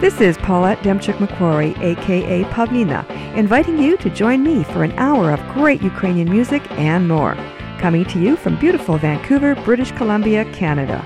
This is Paulette Demchuk-McQuarrie, a.k.a. Pavlina, inviting you to join me for an hour of great Ukrainian music and more. Coming to you from beautiful Vancouver, British Columbia, Canada.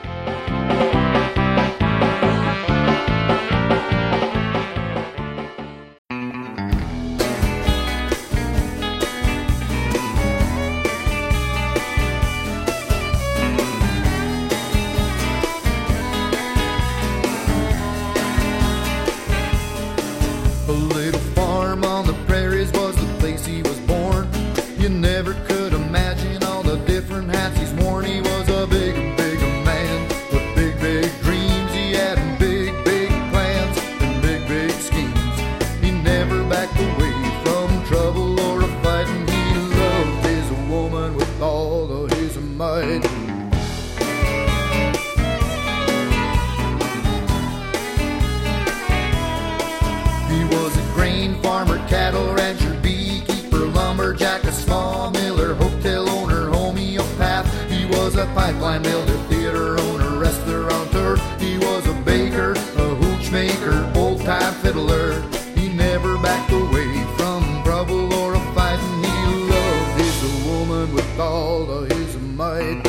Pipeline builder, theater owner, restaurateur. He was a baker, a hooch maker, old-time fiddler. He never backed away from trouble or a fight, and he loved his woman with all of his might.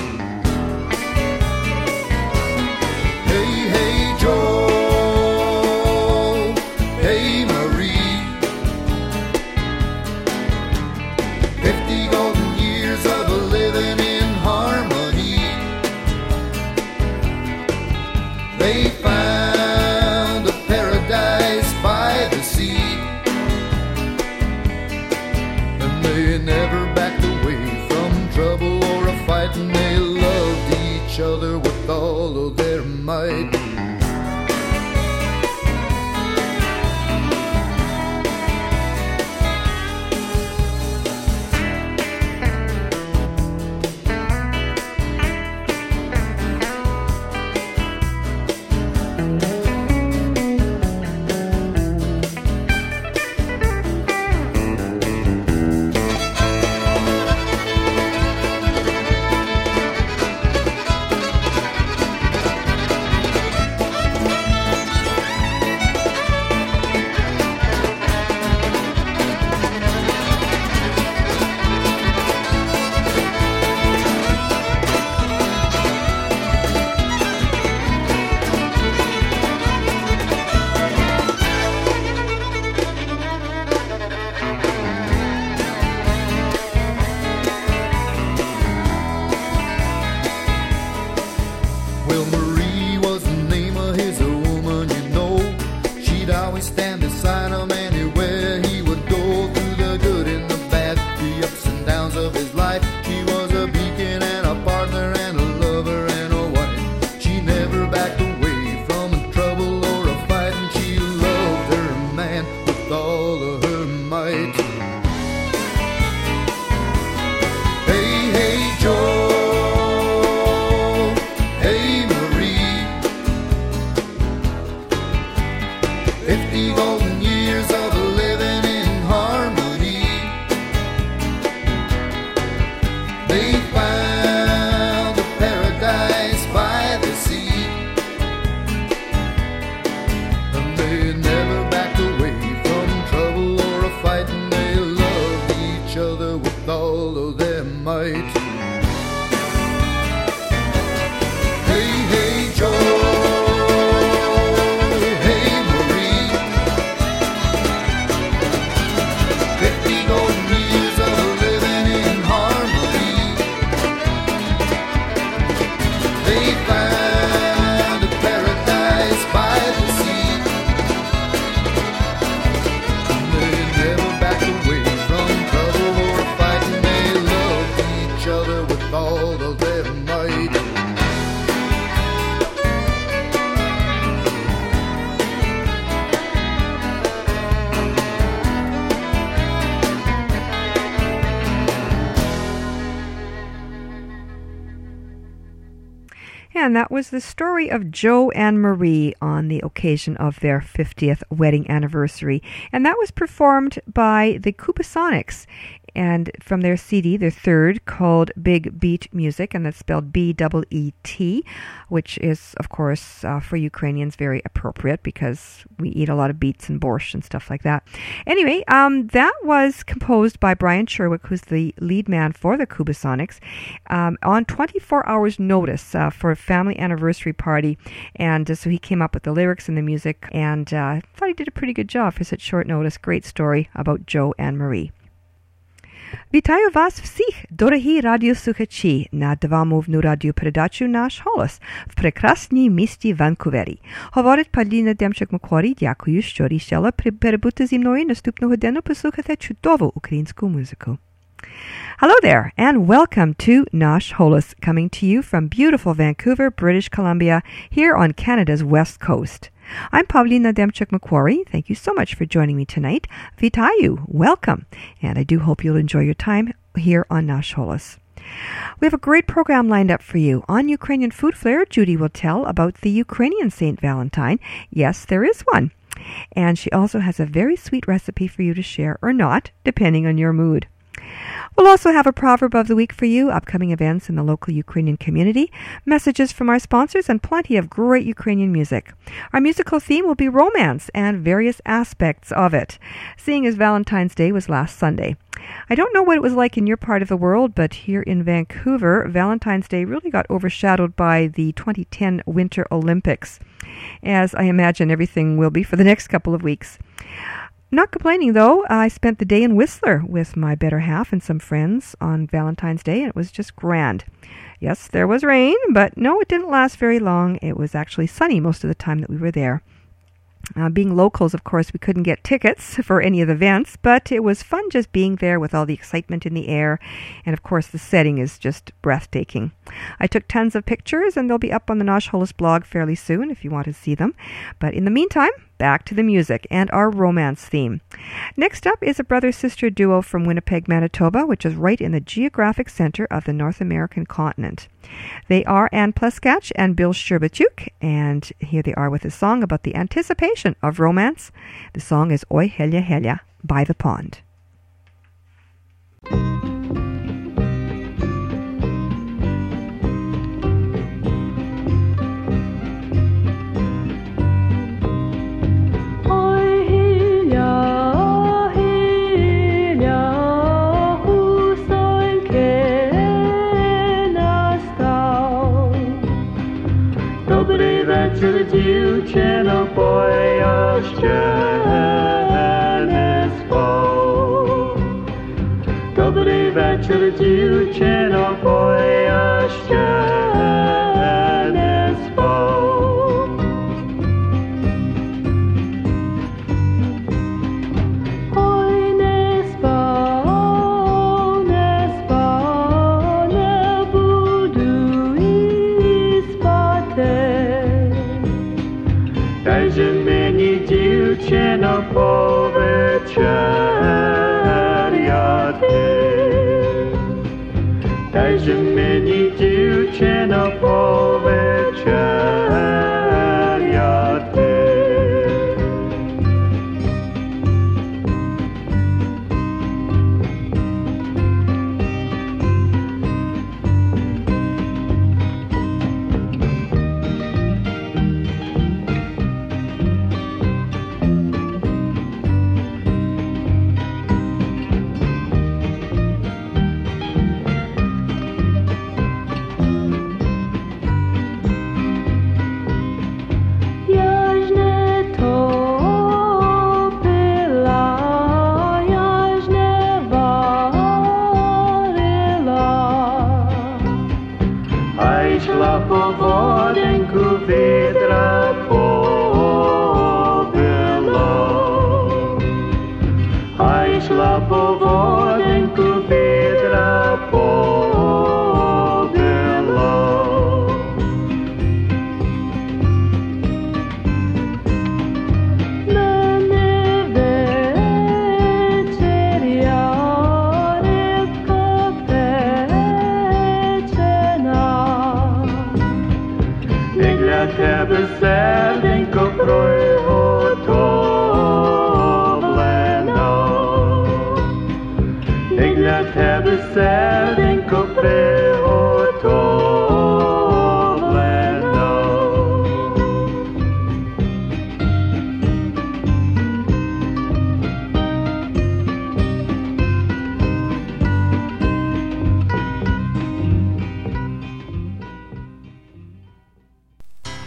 Hey, hey, Joe. Hey, Marie. 50 golden years of living in harmony. They found a paradise by the sea, and they never backed away from trouble or a fight, and they loved each other with all of their might. And that was the story of Joe and Marie on the occasion of their 50th wedding anniversary. And that was performed by the Kubasonics. and from their CD, their third, called Big Beet Music, and that's spelled B-E-E-T, which is, of course, for Ukrainians very appropriate because we eat a lot of beets and borscht and stuff like that. Anyway, that was composed by Brian Sherwick, who's the lead man for the Kubasonics, on 24 hours notice for a family anniversary party, and so he came up with the lyrics and the music, and I thought he did a pretty good job for such short notice. Great story about Joe and Marie. Вітаю вас всіх, дорогі радіослухачі, на двомовну радіопередачу «Наш голос» в прекрасній місті Ванкувері. Говорить Павліна Демчак-Маккворі. Дякую, що рішила перебути зі мною наступного дня послухати чудову українську музику. Hello there, and welcome to Nash Holos, coming to you from beautiful Vancouver, British Columbia, here on Canada's West Coast. I'm Pavlina Demchuk-Macquarie. Thank you so much for joining me tonight. Vitayu, welcome, and I do hope you'll enjoy your time here on Nash Holos. We have a great program lined up for you. On Ukrainian Food Flair, Judy will tell about the Ukrainian Saint Valentine. Yes, there is one. And she also has a very sweet recipe for you to share, or not, depending on your mood. We'll also have a proverb of the week for you, upcoming events in the local Ukrainian community, messages from our sponsors, and plenty of great Ukrainian music. Our musical theme will be romance and various aspects of it, seeing as Valentine's Day was last Sunday. I don't know what it was like in your part of the world, but here in Vancouver, Valentine's Day really got overshadowed by the 2010 Winter Olympics, as I imagine everything will be for the next couple of weeks. Not complaining, though. I spent the day in Whistler with my better half and some friends on Valentine's Day, and it was just grand. Yes, there was rain, but no, it didn't last very long. It was actually sunny most of the time that we were there. Being locals, of course, we couldn't get tickets for any of the events, but it was fun just being there with all the excitement in the air, and of course the setting is just breathtaking. I took tons of pictures, and they'll be up on the Nash Holos blog fairly soon if you want to see them. But in the meantime, back to the music and our romance theme. Next up is a brother-sister duo from Winnipeg, Manitoba, which is right in the geographic center of the North American continent. They are Ann Pleskach and Bill Sherbatyuk, and here they are with a song about the anticipation of romance. The song is Oi Helia Helia by the Pond. Dziewczyno, boję się nie spał. Dobry wieczór, dziewczyno, boję się nie spał. Oj, nie spał, nie budu i spać. Dajże mені, дівчино, повечеряти. Dajże mені, дівчино, повечеряти.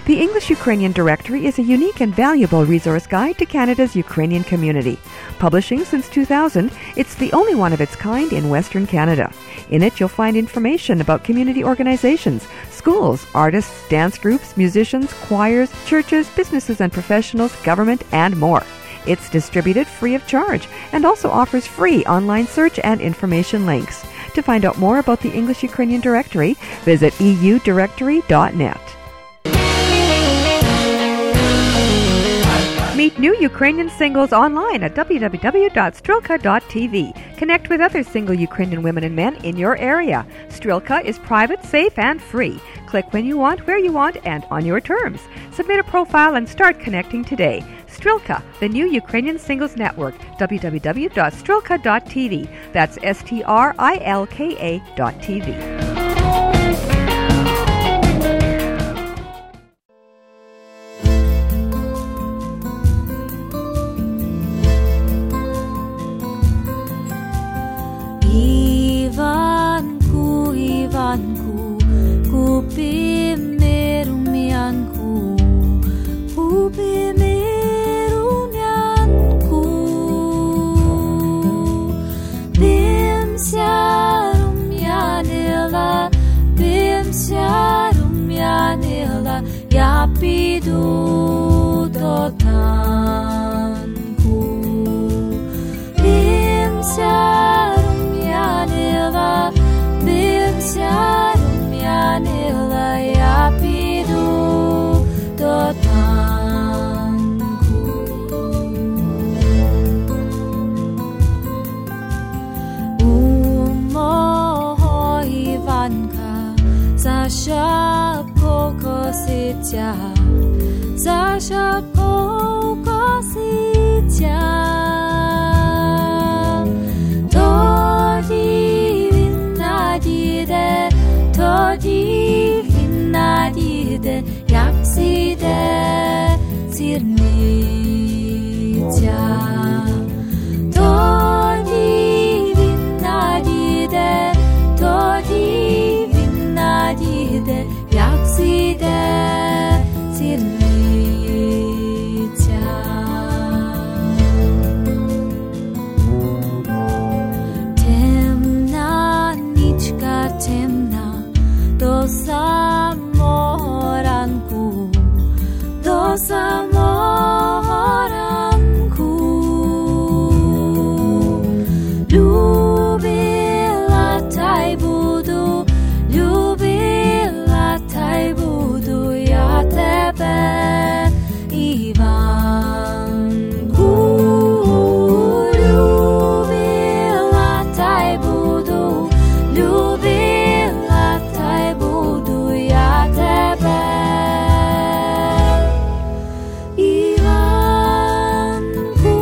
The English Ukrainian Directory is a unique and valuable resource guide to Canada's Ukrainian community. Publishing since 2000, it's the only one of its kind in Western Canada. In it, you'll find information about community organizations, schools, artists, dance groups, musicians, choirs, churches, businesses and professionals, government, and more. It's distributed free of charge and also offers free online search and information links. To find out more about the English Ukrainian Directory, visit eudirectory.net. Meet new Ukrainian singles online at www.strilka.tv. Connect with other single Ukrainian women and men in your area. Strilka is private, safe, and free. Click when you want, where you want, and on your terms. Submit a profile and start connecting today. Strilka, the new Ukrainian singles network. www.strilka.tv. That's STRILKA.tv. Ivanku, kupi merumianku, Bimsia rumianila, ja pidu do tanku. Bimsia rumianila, ja pidu do tanku. Umoho Ivanka, za szybko kosicia, za szybko kosicia. To divina dide, jak zide zirnicia. To divina dide, jak zide zirnicia. Temna nička, temna, do samого ranku, do samого ranku. Любила taj budu, любила taj budu ja tebe, Ivanku. Любила taj budu, любила taj budu ja tebe, Ivanku.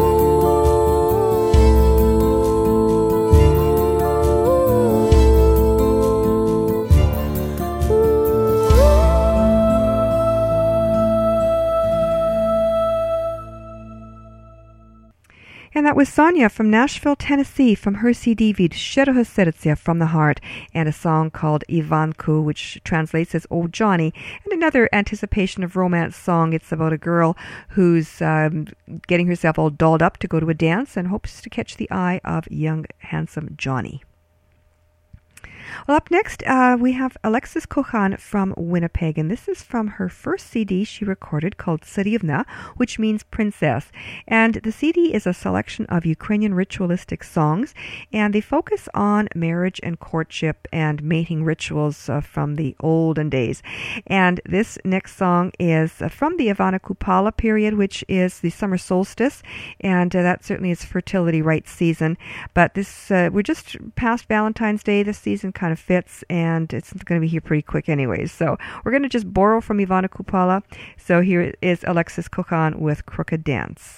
And that was Sonia from Nashville, Tennessee, from her CD Vid Szczeroho Serce, From the Heart, and a song called Ivanku, which translates as Oh Johnny, and another anticipation of romance song. It's about a girl who's getting herself all dolled up to go to a dance and hopes to catch the eye of young, handsome Johnny. Well, up next, we have Alexis Kochan from Winnipeg, and this is from her first CD she recorded called Tsarivna, which means princess. And the CD is a selection of Ukrainian ritualistic songs, and they focus on marriage and courtship and mating rituals from the olden days. And this next song is from the Ivana Kupala period, which is the summer solstice, and that certainly is fertility rites season. But this we're just past Valentine's Day. This season kind of fits, and it's going to be here pretty quick anyways. So we're going to just borrow from Ivana Kupala. So here is Alexis Kochan with Crooked Dance.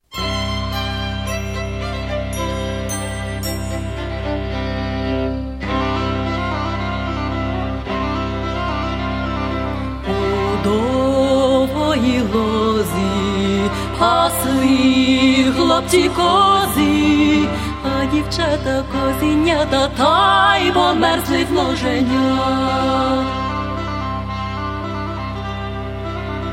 Довгої лозі пасли хлопці кози, а дівчата козенята та й померзли в ложенях.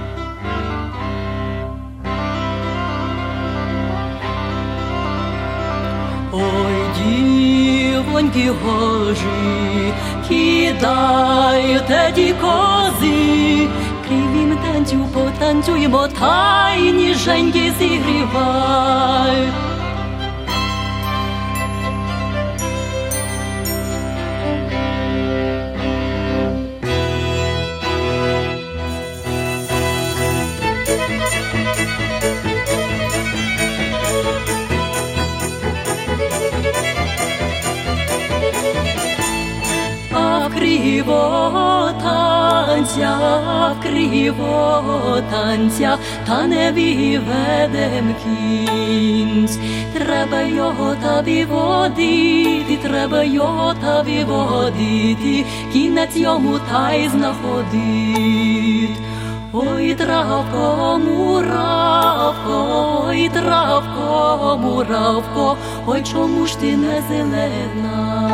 жінки гожі, кидайте ті кози, кривім танцю потанцюємо, та й ніженьки зігрівай. Криво танця, та не виведем кінць. Треба його та виводити, треба його та виводити, кінець йому та й знаходить. Ой, травко, муравко, ой, травко, муравко, ой, чому ж ти не зелена?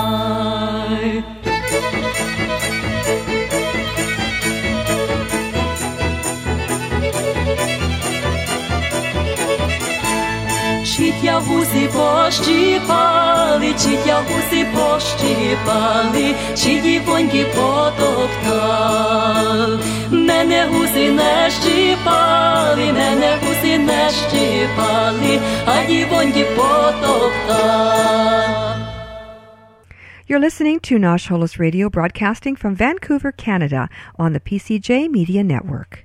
Чітя гуси пощіпали, чітя гуси пощіпали, чи дівоньки потоптав. Мене гуси не щіпали, мене гуси не щіпали, а дівоньки потоптав. You're listening to Nash Holos Radio, broadcasting from Vancouver, Canada, on the PCJ Media Network.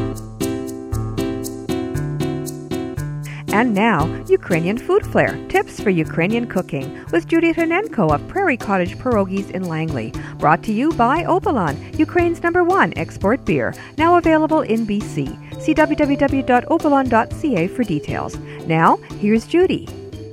And now, Ukrainian Food Flair, tips for Ukrainian cooking, with Judy Hernenko of Prairie Cottage Pierogies in Langley. Brought to you by Obalon, Ukraine's #1 export beer, now available in BC. See www.obalon.ca for details. Now, here's Judy.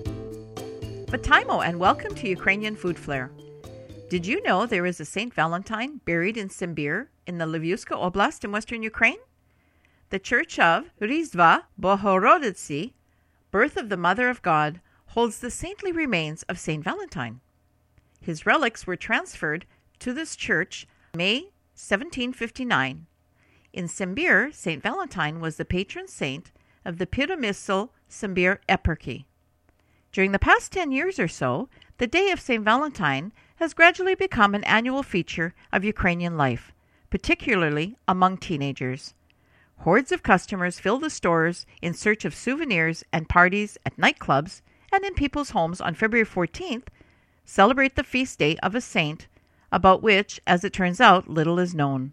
Vitaimo, and welcome to Ukrainian Food Flair. Did you know there is a St. Valentine buried in Simbir in the Lviivska Oblast in western Ukraine? The Church of Rіздва Bohoroditsy, Birth of the Mother of God, holds the saintly remains of St. Valentine. His relics were transferred to this church May 1759. In Simbir, St. Valentine was the patron saint of the Pyramysl Simbir eparchy. During the past 10 years or so, the Day of St. Valentine has gradually become an annual feature of Ukrainian life, particularly among teenagers. Hordes of customers fill the stores in search of souvenirs, and parties at nightclubs and in people's homes on February 14th celebrate the feast day of a saint about which, as it turns out, little is known.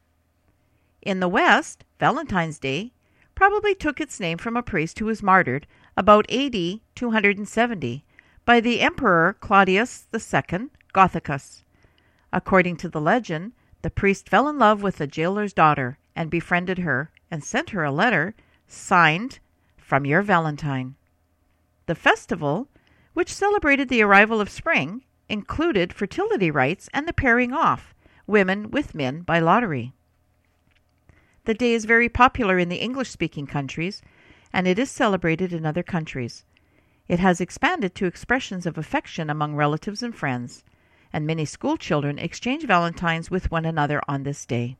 In the West, Valentine's Day probably took its name from a priest who was martyred about AD 270 by the Emperor Claudius II Gothicus. According to the legend, the priest fell in love with the jailer's daughter and befriended her and sent her a letter signed, "From your Valentine." The festival, which celebrated the arrival of spring, included fertility rites and the pairing off women with men by lottery. The day is very popular in the English-speaking countries, and it is celebrated in other countries. It has expanded to expressions of affection among relatives and friends, and many school children exchange valentines with one another on this day.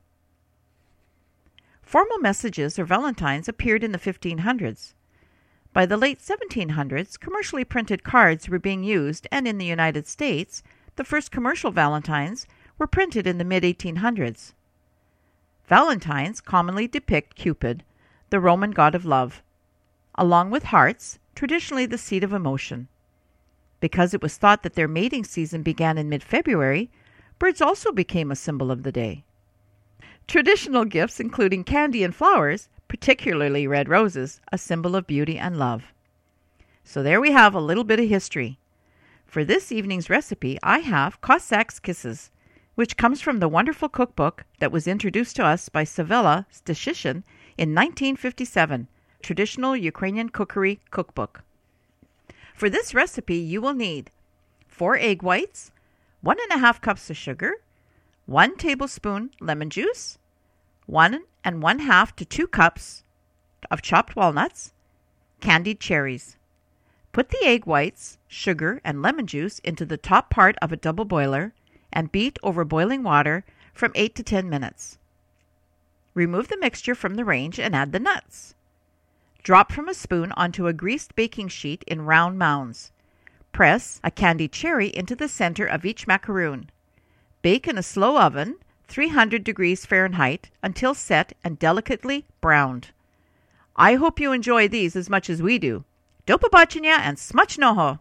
Formal messages or valentines appeared in the 1500s. By the late 1700s, commercially printed cards were being used, and in the United States, the first commercial valentines were printed in the mid-1800s. Valentines commonly depict Cupid, the Roman god of love, along with hearts, traditionally the seat of emotion. Because it was thought that their mating season began in mid-February, birds also became a symbol of the day. Traditional gifts, including candy and flowers, particularly red roses, a symbol of beauty and love. So there we have a little bit of history. For this evening's recipe, I have Cossack's Kisses, which comes from the wonderful cookbook that was introduced to us by Savela Stashishin in 1957, Traditional Ukrainian Cookery Cookbook. For this recipe, you will need 4 egg whites, 1½ cups of sugar, 1 tablespoon lemon juice, 1 1/2 to 2 cups of chopped walnuts, candied cherries. Put the egg whites, sugar, and lemon juice into the top part of a double boiler and beat over boiling water from 8 to 10 minutes. Remove the mixture from the range and add the nuts. Drop from a spoon onto a greased baking sheet in round mounds. Press a candied cherry into the center of each macaroon. Bake in a slow oven, 300 degrees Fahrenheit, until set and delicately browned. I hope you enjoy these as much as we do. Do побачення and смачного!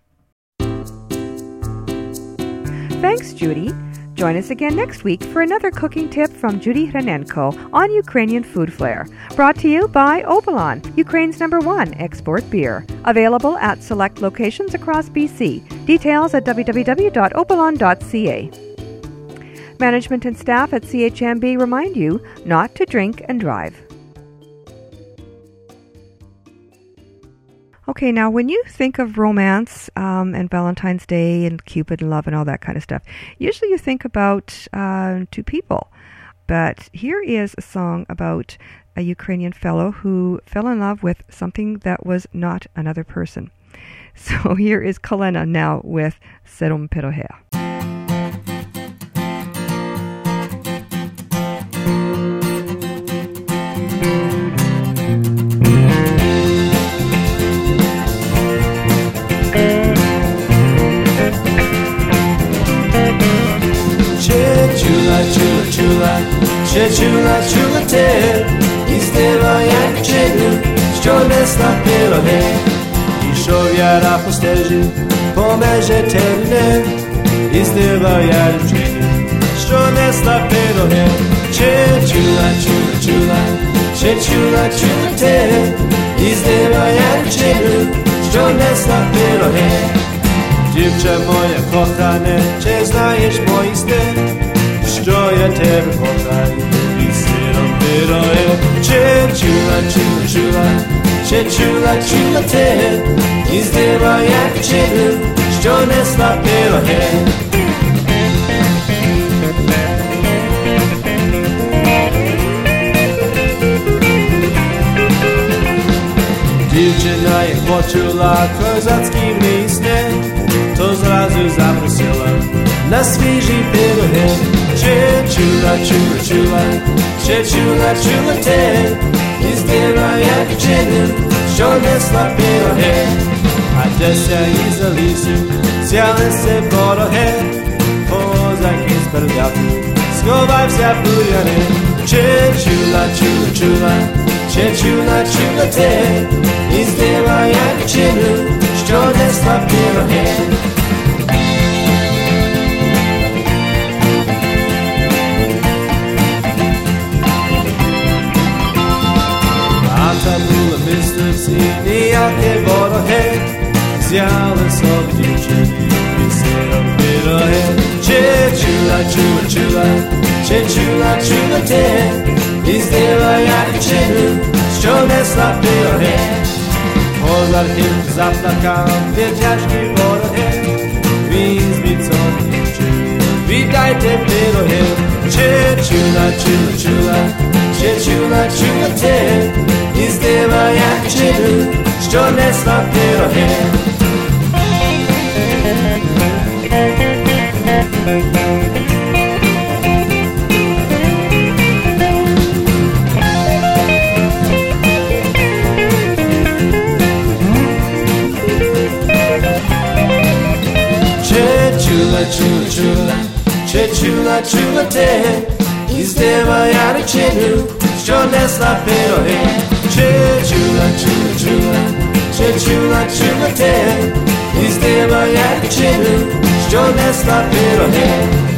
Thanks, Judy. Join us again next week for another cooking tip from Judy Hranenko on Ukrainian Food Flair. Brought to you by Obolon, Ukraine's #1 export beer. Available at select locations across BC. Details at www.obolon.ca. Management and staff at CHMB remind you not to drink and drive. Okay, now when you think of romance and Valentine's Day and Cupid and love and all that kind of stuff, usually you think about two people. But here is a song about a Ukrainian fellow who fell in love with something that was not another person. So here is Kalena now with Serum Pirohe. Чула, чула те, із дева як вчиню, що несла пироги. Ішов я на постежі, по межі темне, із дева як вчиню, що несла пироги. Чула, те, із дева як вчиню, що несла пироги. Дівче моє кохане, чи знаєш мої сни? Що я тебе кохаю, і сиром пироги. Чула те, із дева як вчиню, що несла пироги. Дівчина, як почула козацькі місне, то зразу запросила на свіжі пироги. Чула те, із дева як вчиню, що несла пироги. А деся із лісу взялися вороги, козак із переляку сховався в бур'яни. Чула те, із дева як вчиню, що несла пироги. Були мисливці, ніякі вороги, взяли собі дівчині і сиром пироги. Чула те, із дева як вчиню, що несла пироги. Козарки заплакав вітяжкі вороги, візьміть собі дівчині, віддайте пироги. Чула те, із дева як вчиню, що несла пироги. Чула те, із дева як вчиню, що несла пироги. Чула те, із дева як вчиню, що несла пироги.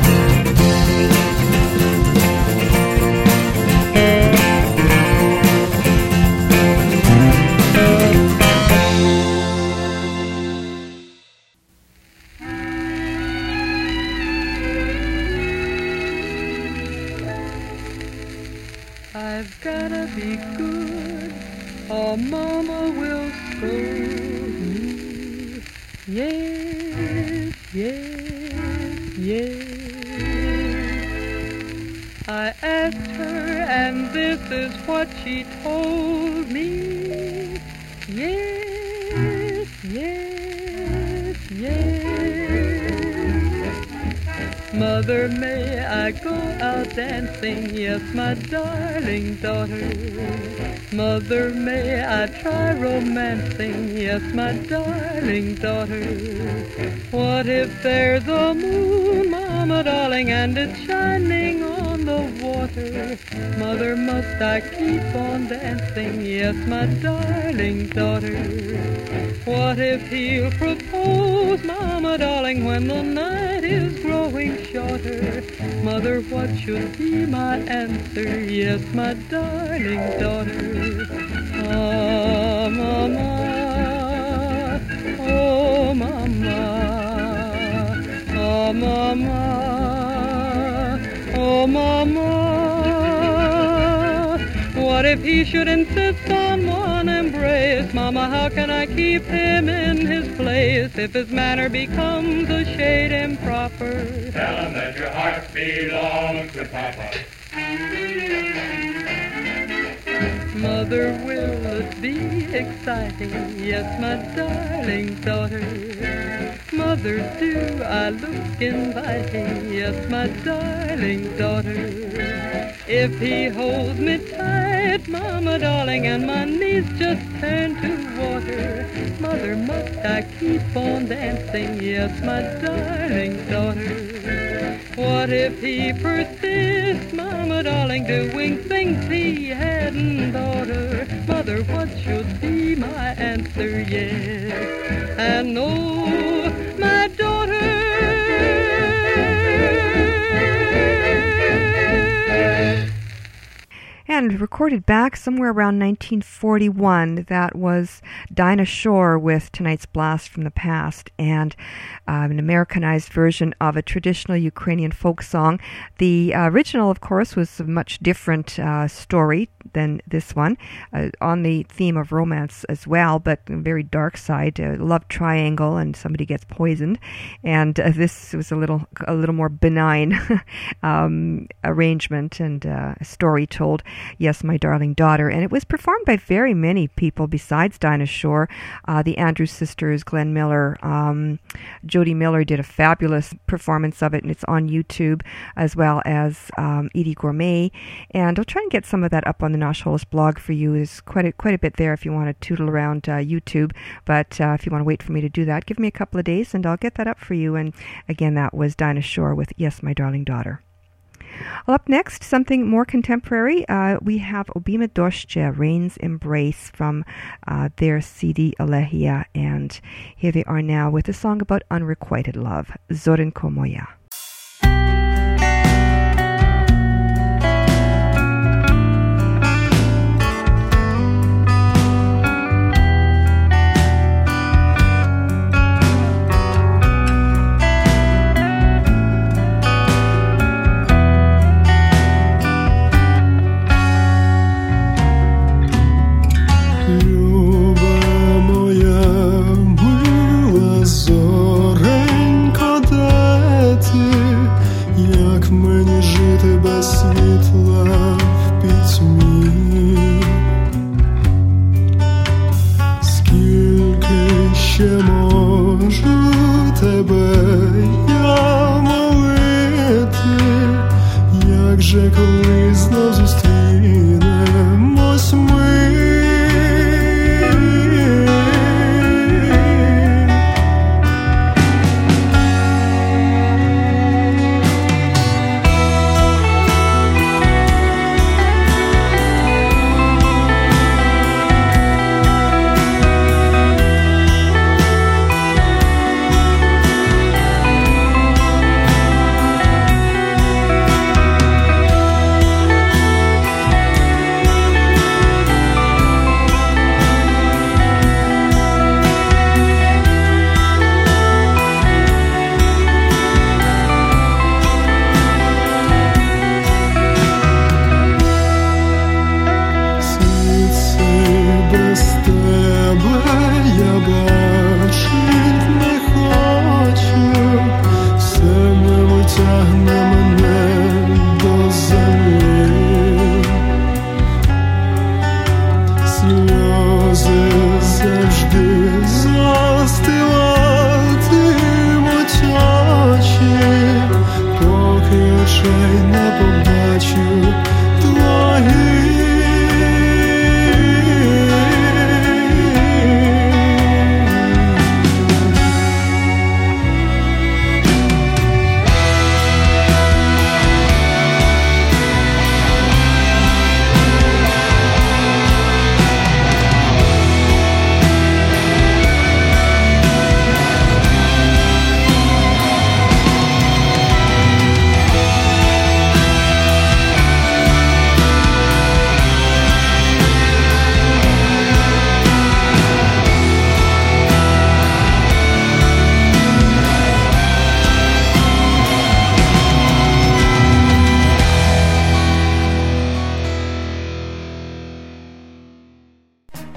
I've gotta be good, or Mama will scold me. Yes, yes, yes. I asked her, and this is what she told me. Yes, yes, yes. Mother, may I go out dancing? Yes, my darling daughter. Mother, may I try romancing? Yes, my darling daughter. What if there's a moon, Mama darling, and it's shining on the water? Mother, must I keep on dancing? Yes, my darling daughter. What if he'll propose, Mama darling, when the night is growing shorter? Mother, what should be my answer? Yes, my darling daughter. Ah, Mama, oh, Mama, oh, Mama, oh, Mama. What if he should insist on one embrace? Mama, how can I keep him in his place if his manner becomes a shade improper? Tell him that your heart belongs to Papa. Mother, will it be exciting? Yes, my darling daughter. Mother, do I look inviting? Yes, my darling daughter. If he holds me tight, Mama darling, and my knees just turn to water, Mother, must I keep on dancing? Yes, my darling daughter. What if he persists, Mama darling, doing things he hadn't ordered? Mother, what should be my answer? Yes and no, my daughter. And recorded back somewhere around 1941, that was Dinah Shore with tonight's Blast from the Past, and an Americanized version of a traditional Ukrainian folk song. The original, of course, was a much different story than this one, on the theme of romance as well, but a very dark side, love triangle, and somebody gets poisoned. And this was a little more benign arrangement and a story told. Yes, My Darling Daughter. And it was performed by very many people besides Dinah Shore. The Andrews sisters, Glenn Miller, Jody Miller did a fabulous performance of it, and it's on YouTube, as well as Edie Gourmet. And I'll try and get some of that up on the Nosh Holos blog for you. There's quite a bit there if you want to tootle around YouTube. But if you want to wait for me to do that, give me a couple of days and I'll get that up for you. And again, that was Dinah Shore with Yes, My Darling Daughter. Well, up next, something more contemporary. We have Obima Doshche, Rain's Embrace, from their CD Alehia, and here they are now with a song about unrequited love, Zorenko Moya. Zorenko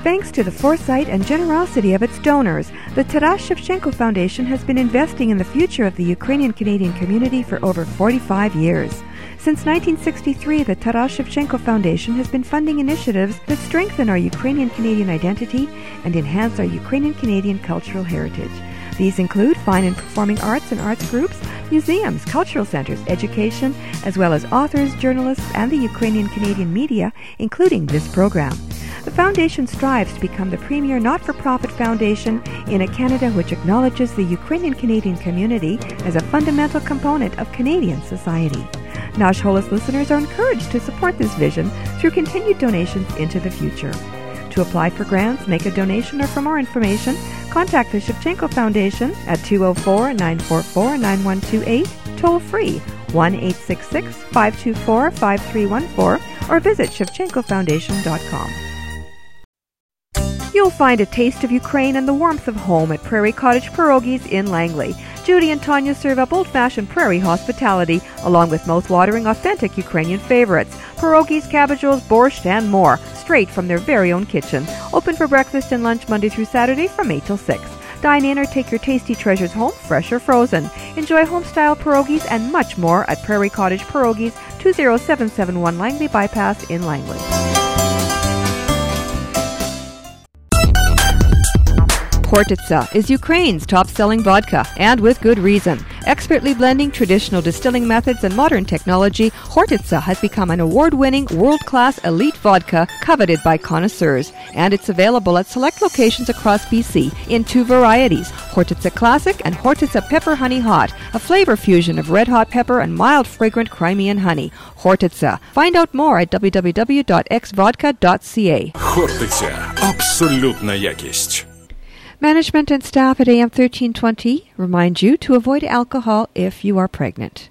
Thanks to the foresight and generosity of its donors, the Taras Shevchenko Foundation has been investing in the future of the Ukrainian-Canadian community for over 45 years. Since 1963, the Taras Shevchenko Foundation has been funding initiatives that strengthen our Ukrainian-Canadian identity and enhance our Ukrainian-Canadian cultural heritage. These include fine and performing arts and arts groups, museums, cultural centers, education, as well as authors, journalists, and the Ukrainian-Canadian media, including this program. The foundation strives to become the premier not-for-profit foundation in a Canada which acknowledges the Ukrainian-Canadian community as a fundamental component of Canadian society. Nash Holos listeners are encouraged to support this vision through continued donations into the future. To apply for grants, make a donation, or for more information, contact the Shevchenko Foundation at 204-944-9128, toll-free 1-866-524-5314, or visit shevchenkofoundation.com. You'll find a taste of Ukraine and the warmth of home at Prairie Cottage Pierogies in Langley. Judy and Tanya serve up old-fashioned prairie hospitality, along with mouth-watering authentic Ukrainian favorites, pierogies, cabbage rolls, borscht, and more, straight from their very own kitchen. Open for breakfast and lunch Monday through Saturday from 8 till 6. Dine in or take your tasty treasures home, fresh or frozen. Enjoy home-style pierogies and much more at Prairie Cottage Pierogies, 20771 Langley Bypass in Langley. Hortitsa is Ukraine's top-selling vodka, and with good reason. Expertly blending traditional distilling methods and modern technology, Hortitsa has become an award-winning, world-class elite vodka coveted by connoisseurs, and it's available at select locations across BC in two varieties, Hortitsa Classic and Hortitsa Pepper Honey Hot, a flavor fusion of red-hot pepper and mild, fragrant Crimean honey. Hortitsa. Find out more at www.xvodka.ca. Хортиця. Абсолютна якість. Management and staff at AM 1320 remind you to avoid alcohol if you are pregnant.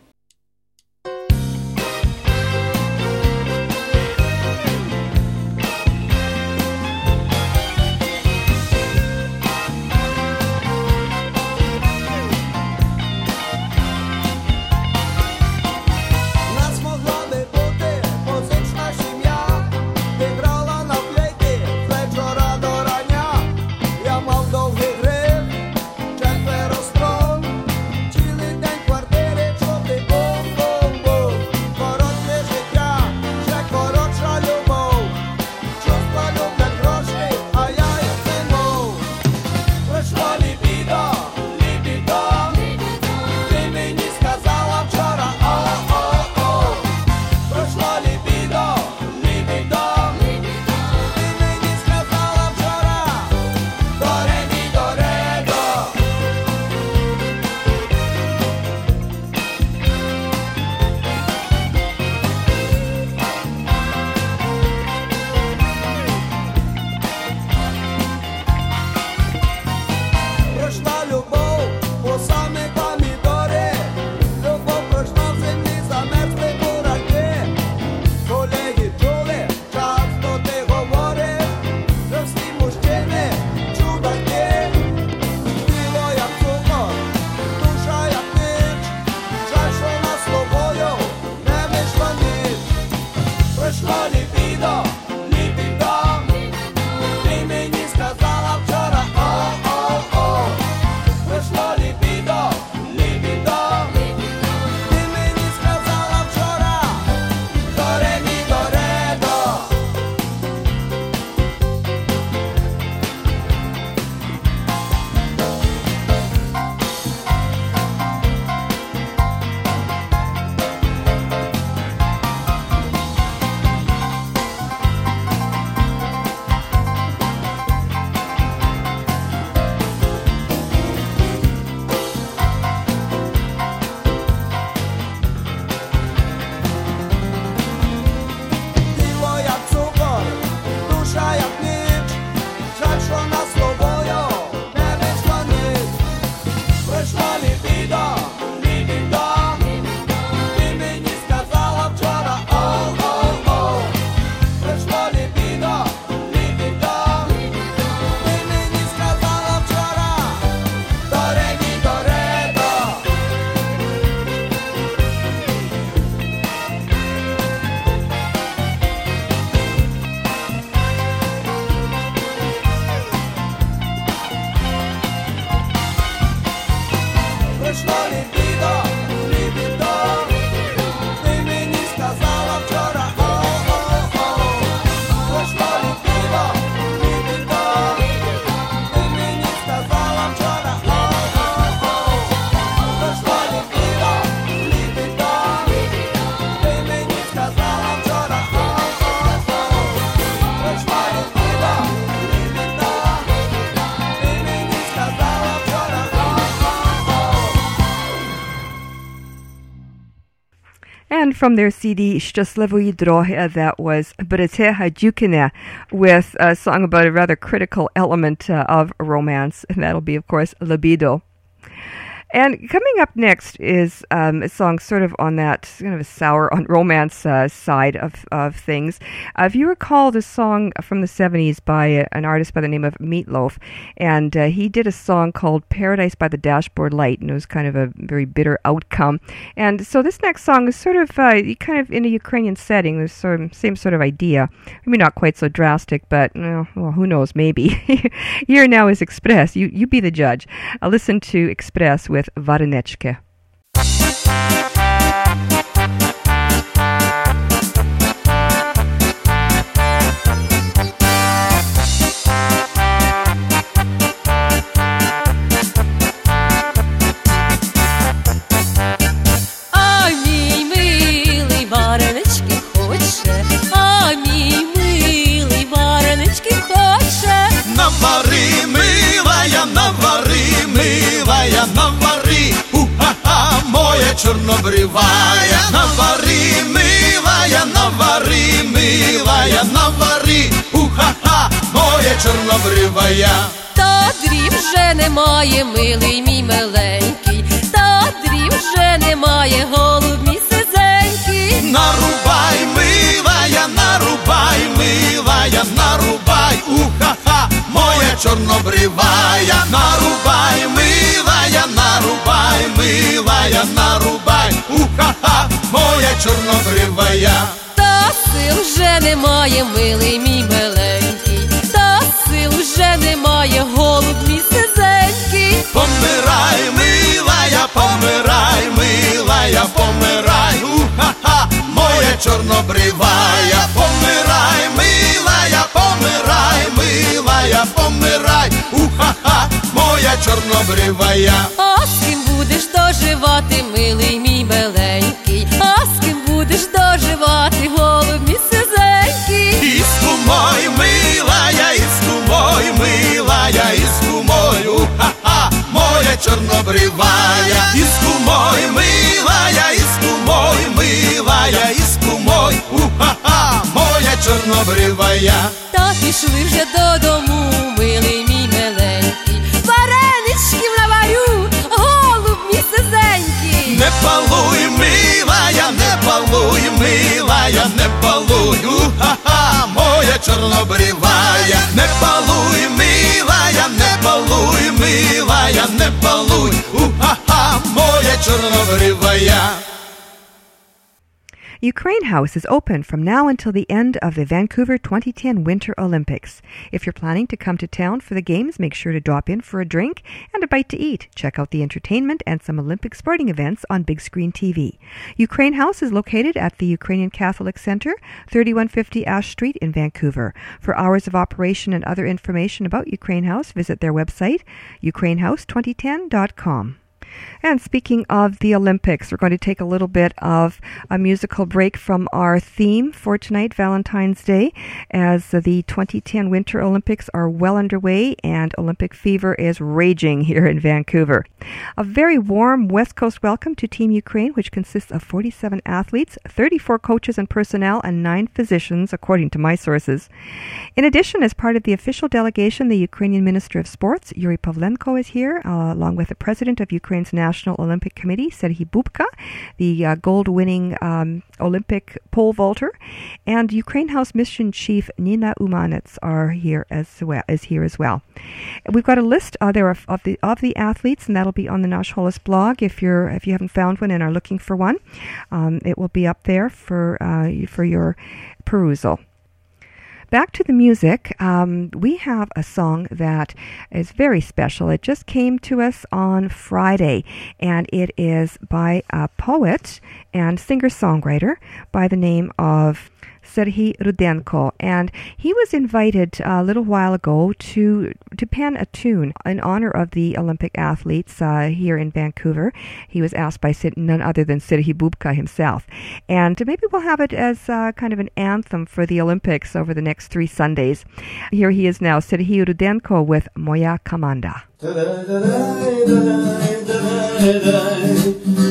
Довгий гриб, четверо строн, цілий день квартири, чоти from their CD Szczęśliwej Drogi, that was Bryteha Dukina with a song about a rather critical element of romance, and that'll be, of course, Libido. And coming up next is a song sort of on that kind of a sour on romance side of things. If you recall the song from the 70s by an artist by the name of Meatloaf, and he did a song called Paradise by the Dashboard Light, and it was kind of a very bitter outcome. And so this next song is sort of kind of in a Ukrainian setting, the same sort of idea. Maybe not quite so drastic, but well, who knows, maybe. Here now is Express. You be the judge. Listen to Express with Varenečke. Навари, милая, навари, у-ха-ха, моя чернобривая. Навари, милая, навари, у-ха-ха, моя чернобривая. Тадрі вже немає, милий мій миленький, тадрі вже немає, голуб мій сизенький. Нарубай, милая, нарубай, у-ха-ха, моя чорнобривая. Нарубай, милая, нарубай, у-ха-ха, моя чорнобривая. Та сил вже немає, милий мій миленький, та сил вже немає, голуб мій сизенький. Помирай, милая, помирай, у-ха-ха, моя чорнобривая. Помирай, милая, помирай, у-ха-ха, моя чорнобривая. А з ким будеш доживати, милий мій миленький, а з ким будеш доживати, голуб мій сизенький. Іскумой, милая, іскумой, у-ха-ха, моя чорнобривая. Іскумой, милая, іскумой, у-ха-ха, моя чорнобривая. Та пішли вже додому, милий мій миленький, вареничків наварю, голуб мій сизенький. Не палуй, милая, не палуй, у-ха-ха, моя чорнобривая. Не палуй, милая, не палуй, у-ха-ха, моя чорнобривая. Ukraine House is open from now until the end of the Vancouver 2010 Winter Olympics. If you're planning to come to town for the games, make sure to drop in for a drink and a bite to eat. Check out the entertainment and some Olympic sporting events on big screen TV. Ukraine House is located at the Ukrainian Catholic Centre, 3150 Ash Street in Vancouver. For hours of operation and other information about Ukraine House, visit their website, ukrainehouse2010.com. And speaking of the Olympics, we're going to take a little bit of a musical break from our theme for tonight, Valentine's Day, as the 2010 Winter Olympics are well underway and Olympic fever is raging here in Vancouver. A very warm West Coast welcome to Team Ukraine, which consists of 47 athletes, 34 coaches and personnel, and 9 physicians, according to my sources. In addition, as part of the official delegation, the Ukrainian Minister of Sports, Yuri Pavlenko, is here, along with the President of Ukraine's National Olympic Committee, Serhiy Bubka, the gold-winning Olympic pole vaulter, and Ukraine House Mission Chief Nina Umanets is here as well. We've got a list of the athletes, and that'll be on the Nash Holos blog if you haven't found one and are looking for one. It will be up there for your perusal. Back to the music, we have a song that is very special. It just came to us on Friday, and it is by a poet and singer-songwriter by the name of Serhiy Rudenko, and he was invited a little while ago to pen a tune in honor of the Olympic athletes here in Vancouver. He was asked by none other than Serhiy Bubka himself, and maybe we'll have it as kind of an anthem for the Olympics over the next 3 Sundays. Here he is now, Serhiy Rudenko with Moja Komanda.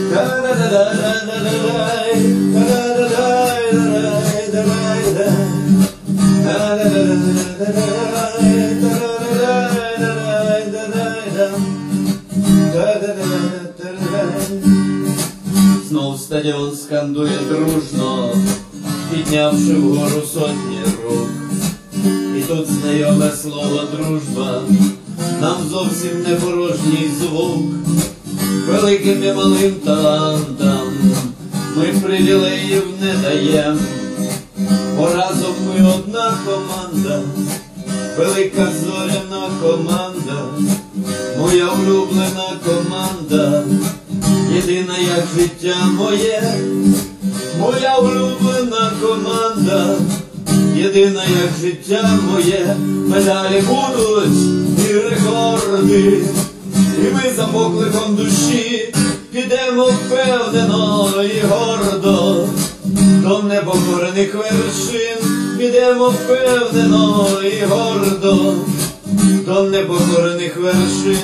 Знов стадіон скандує дружно, піднявши вгору сотні рук. І тут знайоме слово «дружба», нам зовсім не порожній звук. Великим і малим талантам ми привілеїв не даєм, бо разом ми одна команда, велика зоряна команда, моя улюблена команда, єдина як життя моє, моя улюблена команда, єдина як життя моє, медалі будуть і рекорди, і ми за покликом душі підемо впевнено і гордо, до непокорених вершин підемо впевнено і гордо, до непокорених вершин.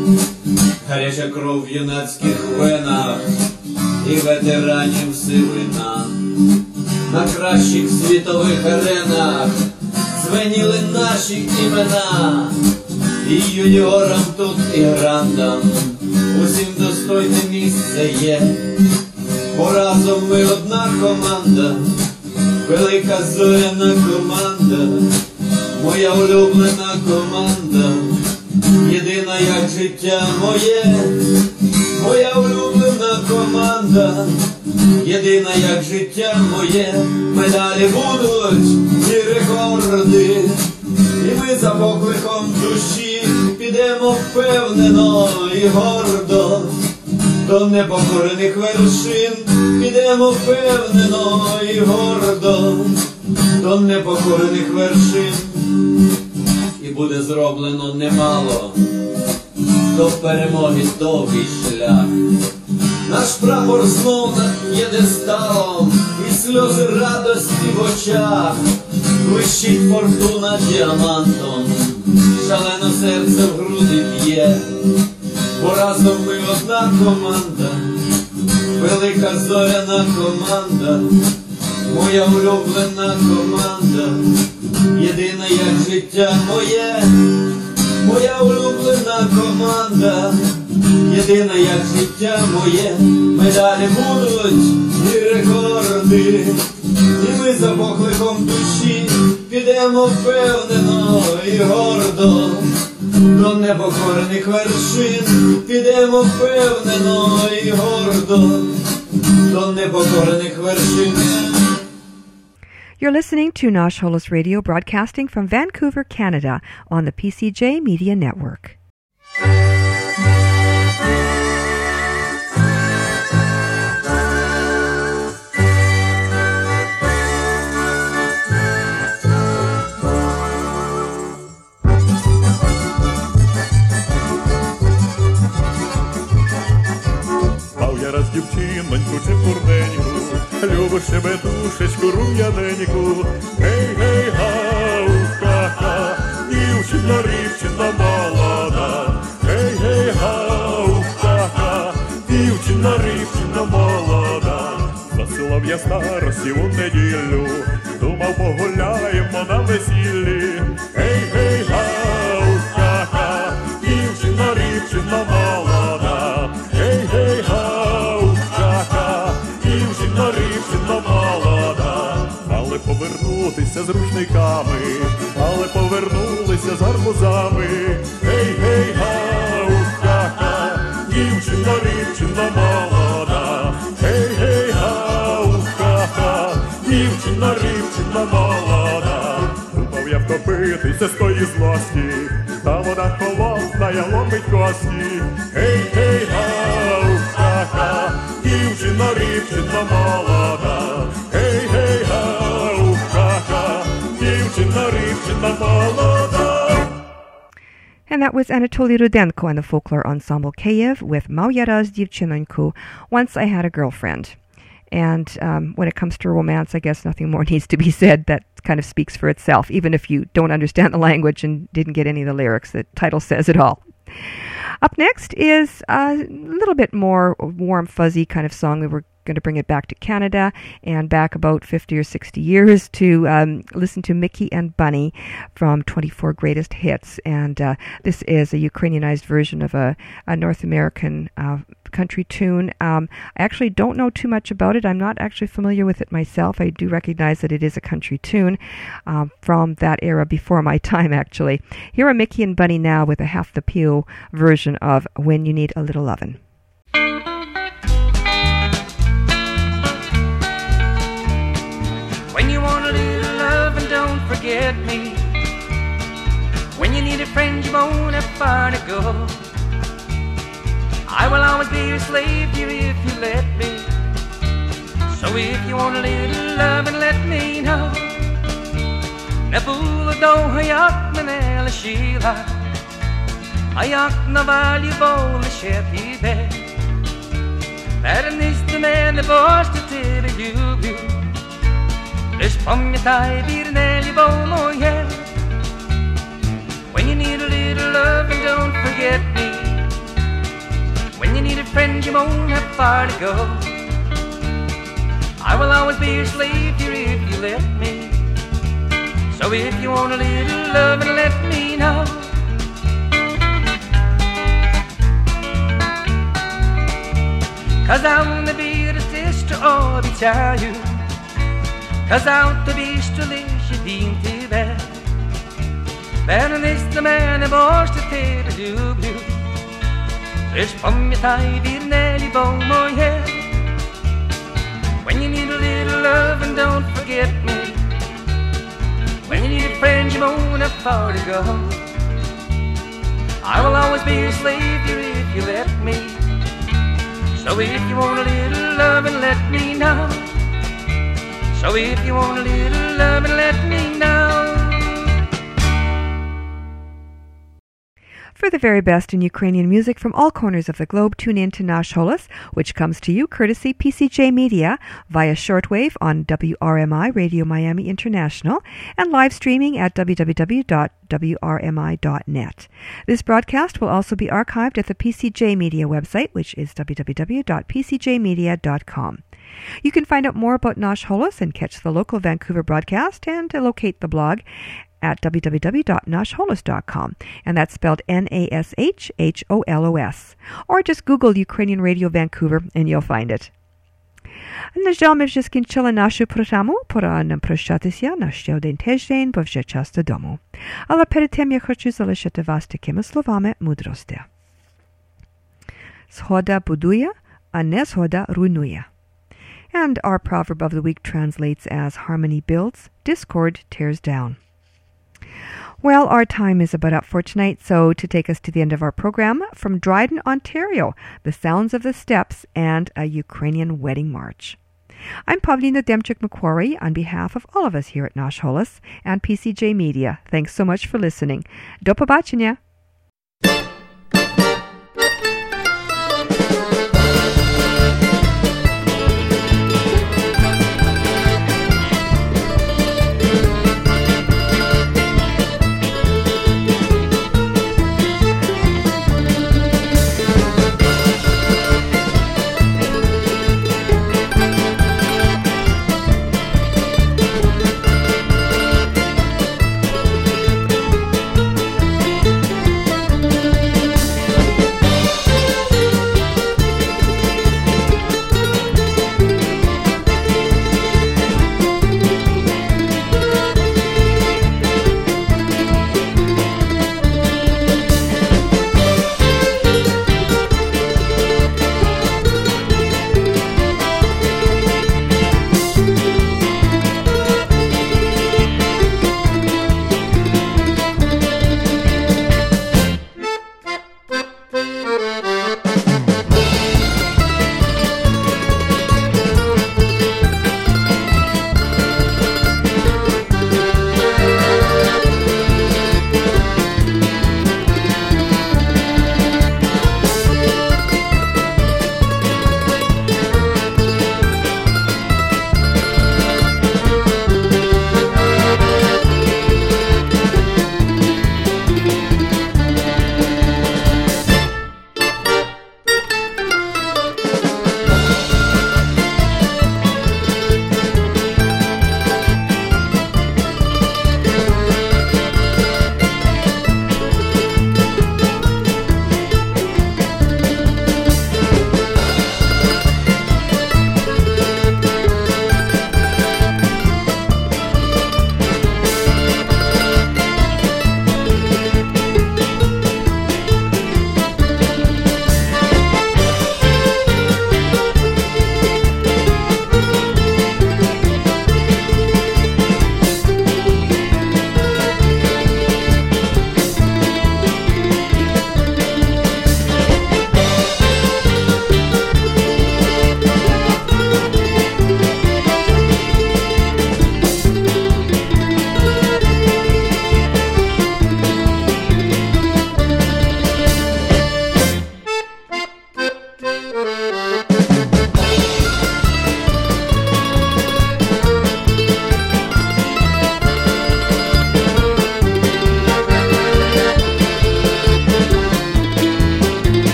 Гаряча кров в юнацьких венах і ветеранів сивина. На кращих світових аренах звеніли наші імена. І юніорам тут, і грандам усім достойне місце є. Бо разом ми одна команда, велика зоряна команда, моя улюблена команда, єдина як життя моє, моя улюблена команда, єдина як життя моє, медалі будуть і рекорди, і ми за покликом душі підемо впевнено і гордо, до непокорених вершин підемо впевнено і гордо, до непокорених вершин. І буде зроблено немало, до перемоги довгий шлях. Наш прапор знов над п'єдесталом, і сльози радості в очах. Блищить фортуна діамантом, шалено серце в груди б'є. Бо разом ми одна команда, велика зоряна команда, моя улюблена команда, єдина як життя моє, моя улюблена команда, єдина як життя моє, медалі будуть і рекорди, і ми за покликом душі підемо впевнено і гордо, до непокорених вершин підемо впевнено і гордо, до непокорених вершин. You're listening to Nash Holos Radio, broadcasting from Vancouver, Canada, on the PCJ Media Network. Я раз дівчиноньку чи пурненьку, любиш себе душечку рум'яненьку. Гей, гей, гау, ха-ха, дівчина, рівчина молода. Гей, гей, гау, ха-ха, дівчина, рівчина молода. Засилав я старості у неділю, думав погуляємо на весіллі. Гей, гей, гау, ха-ха, дівчина, рівчина молода. Гей, гей, гау, ха-ха, дівчина, рівчина молода. Але повернутися з рушниками, але повернулися з гарбузами. Гей, гей, гау, ха-ха, дівчина, рівчина молода. Гей, гей, гау, ха-ха, дівчина, рівчина молода. Упав я втопитися з тої злості, та вода холодна, я ломить кості. Гей, гей, гау, ха-ха, дівчина, рівчина молода. Гей, гей, гау, ха-ха, дівчина, рівчина молода. And that was Anatoly Rudenko and the folklore ensemble Kiev with Małja raz dziewczynonku, Once I Had a Girlfriend. And when it comes to romance, I guess nothing more needs to be said. That kind of speaks for itself, even if you don't understand the language and didn't get any of the lyrics. The title says it all. Up next is a little bit more warm, fuzzy kind of song. We were going to bring it back to Canada and back about 50 or 60 years to listen to Mickey and Bunny from 24 Greatest Hits. And this is a Ukrainianized version of a North American country tune. I actually don't know too much about it. I'm not actually familiar with it myself. I do recognize that it is a country tune from that era before my time, actually. Here are Mickey and Bunny now with a Half the Pew version of When You Need a Little Lovin'. When you want a little love and don't forget me. When you need a friend you won't have far to go. I will always be your slave here if you let me. So if you want a little love and let me know. Nebula do hayak manela shila. Hayak na vali bol shepi be. Världen is the man the boss to tell you. Let's pam'yaтай virneli bomo yeah. When you need a little love and don't forget me. When you need a friend you won't have far to go. I will always be your slave here if you let me. So if you want a little love and let me know. Cause I wanna be the sister of each of you. Cause out the beast to lish it into bed. Världen is the man I borst to tell you. There's pam'yatai virneli bomo yeah. When you need a little love and don't forget me. When you need a friend you won't have far to go. I will always be your slave here if you let me. So if you want a little love and let me know. So if you want a little love and let me know. For the very best in Ukrainian music from all corners of the globe, tune in to Nash Holos, which comes to you courtesy PCJ Media via shortwave on WRMI Radio Miami International and live streaming at www.wrmi.net. This broadcast will also be archived at the PCJ Media website, which is www.pcjmedia.com. You can find out more about Nash Holos and catch the local Vancouver broadcast and to locate the blog at www.nashholos.com, and that's spelled Nashholos. Or just Google Ukrainian Radio Vancouver and you'll find it. На жаль, ми вже скінчили нашу програму, пора нам прощатися на ще один тиждень, бо вже час додому. Але перед тим я хочу залишити вас такими словами мудрості. Згода будує, а не згода руйнує. And our proverb of the week translates as harmony builds, discord tears down. Well, our time is about up for tonight, so to take us to the end of our program, from Dryden, Ontario, the sounds of the steps and a Ukrainian wedding march. I'm Pavlina Demchuk-Macquarie on behalf of all of us here at Nash Holos and PCJ Media. Thanks so much for listening. Do побачення!